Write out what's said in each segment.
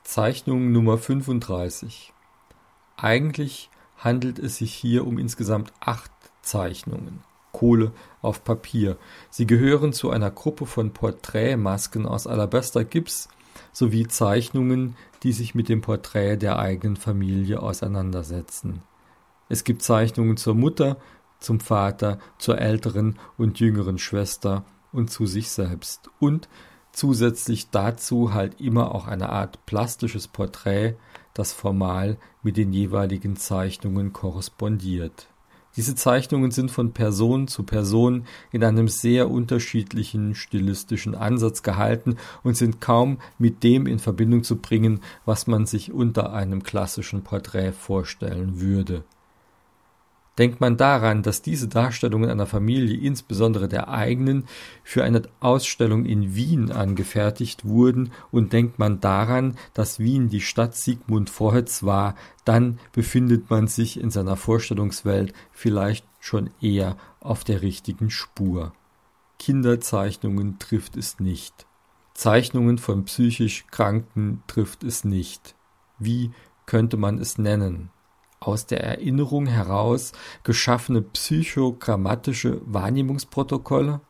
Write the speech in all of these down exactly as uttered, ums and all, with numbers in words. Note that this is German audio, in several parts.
Zeichnung Nummer fünfunddreißig. Eigentlich handelt es sich hier um insgesamt acht Zeichnungen. Kohle auf Papier. Sie gehören zu einer Gruppe von Porträtmasken aus Alabaster-Gips sowie Zeichnungen, die sich mit dem Porträt der eigenen Familie auseinandersetzen. Es gibt Zeichnungen zur Mutter, zum Vater, zur älteren und jüngeren Schwester und zu sich selbst. Und zusätzlich dazu halt immer auch eine Art plastisches Porträt, das formal mit den jeweiligen Zeichnungen korrespondiert. Diese Zeichnungen sind von Person zu Person in einem sehr unterschiedlichen stilistischen Ansatz gehalten und sind kaum mit dem in Verbindung zu bringen, was man sich unter einem klassischen Porträt vorstellen würde. Denkt man daran, dass diese Darstellungen einer Familie, insbesondere der eigenen, für eine Ausstellung in Wien angefertigt wurden, und denkt man daran, dass Wien die Stadt Sigmund Freud's war, dann befindet man sich in seiner Vorstellungswelt vielleicht schon eher auf der richtigen Spur. Kinderzeichnungen trifft es nicht. Zeichnungen von psychisch Kranken trifft es nicht. Wie könnte man es nennen? Aus der Erinnerung heraus geschaffene psychogrammatische Wahrnehmungsprotokolle?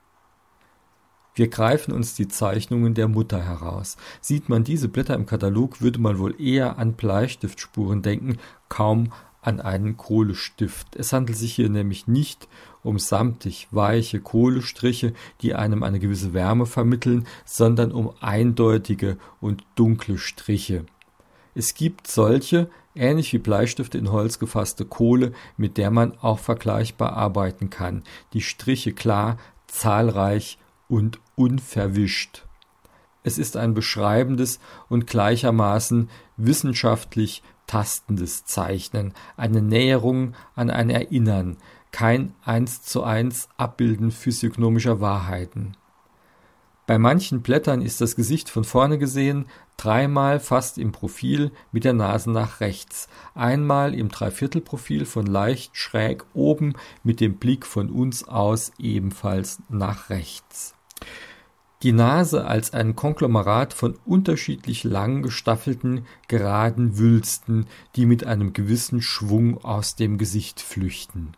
Wir greifen uns die Zeichnungen der Mutter heraus. Sieht man diese Blätter im Katalog, würde man wohl eher an Bleistiftspuren denken, kaum an einen Kohlestift. Es handelt sich hier nämlich nicht um samtig weiche Kohlestriche, die einem eine gewisse Wärme vermitteln, sondern um eindeutige und dunkle Striche. Es gibt solche, ähnlich wie Bleistifte in Holz gefasste Kohle, mit der man auch vergleichbar arbeiten kann. Die Striche klar, zahlreich und unverwischt. Es ist ein beschreibendes und gleichermaßen wissenschaftlich tastendes Zeichnen, eine Näherung an ein Erinnern, kein eins zu eins Abbilden physiognomischer Wahrheiten. Bei manchen Blättern ist das Gesicht von vorne gesehen, dreimal fast im Profil mit der Nase nach rechts, einmal im Dreiviertelprofil von leicht schräg oben mit dem Blick von uns aus ebenfalls nach rechts. Die Nase als ein Konglomerat von unterschiedlich lang gestaffelten, geraden Wülsten, die mit einem gewissen Schwung aus dem Gesicht flüchten.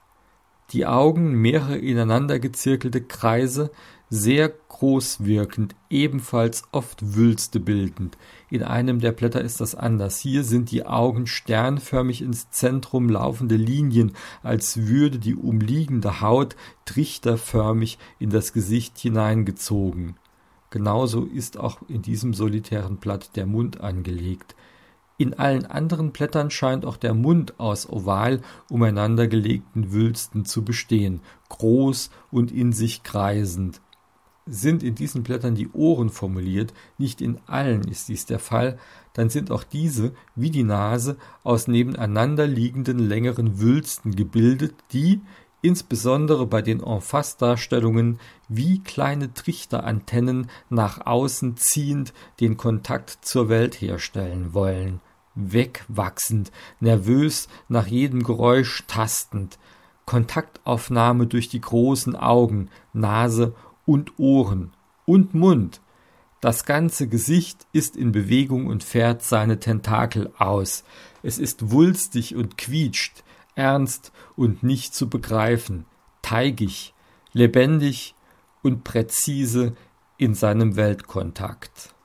Die Augen mehrere ineinander gezirkelte Kreise, sehr groß wirkend, ebenfalls oft Wülste bildend. In einem der Blätter ist das anders. Hier sind die Augen sternförmig ins Zentrum laufende Linien, als würde die umliegende Haut trichterförmig in das Gesicht hineingezogen. Genauso ist auch in diesem solitären Blatt der Mund angelegt. In allen anderen Blättern scheint auch der Mund aus oval umeinandergelegten Wülsten zu bestehen, groß und in sich kreisend. Sind in diesen Blättern die Ohren formuliert, nicht in allen ist dies der Fall, dann sind auch diese, wie die Nase, aus nebeneinander liegenden längeren Wülsten gebildet, die, insbesondere bei den En-face-Darstellungen, wie kleine Trichterantennen nach außen ziehend den Kontakt zur Welt herstellen wollen. Wegwachsend, nervös nach jedem Geräusch tastend, Kontaktaufnahme durch die großen Augen, Nase und Ohren und Mund. Das ganze Gesicht ist in Bewegung und fährt seine Tentakel aus. Es ist wulstig und quietscht, ernst und nicht zu begreifen, teigig, lebendig und präzise in seinem Weltkontakt.